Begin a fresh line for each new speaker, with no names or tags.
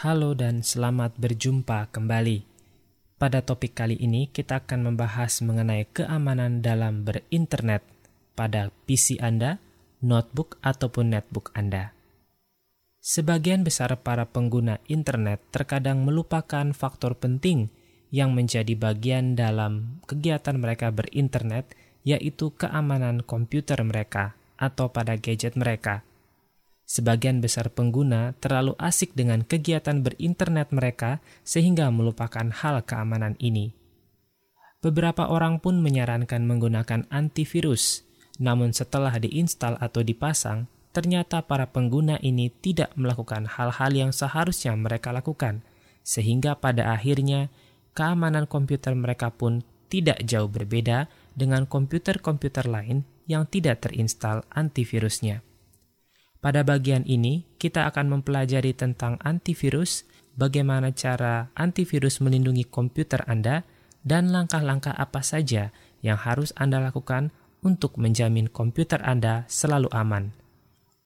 Halo dan selamat berjumpa kembali. Pada topik kali ini kita akan membahas mengenai keamanan dalam berinternet pada PC Anda, notebook ataupun netbook Anda. Sebagian besar para pengguna internet terkadang melupakan faktor penting yang menjadi bagian dalam kegiatan mereka berinternet, yaitu keamanan komputer mereka atau pada gadget mereka. Sebagian besar pengguna terlalu asik dengan kegiatan berinternet mereka sehingga melupakan hal keamanan ini. Beberapa orang pun menyarankan menggunakan antivirus, namun setelah diinstal atau dipasang, ternyata para pengguna ini tidak melakukan hal-hal yang seharusnya mereka lakukan, sehingga pada akhirnya keamanan komputer mereka pun tidak jauh berbeda dengan komputer-komputer lain yang tidak terinstal antivirusnya. Pada bagian ini, kita akan mempelajari tentang antivirus, bagaimana cara antivirus melindungi komputer Anda, dan langkah-langkah apa saja yang harus Anda lakukan untuk menjamin komputer Anda selalu aman.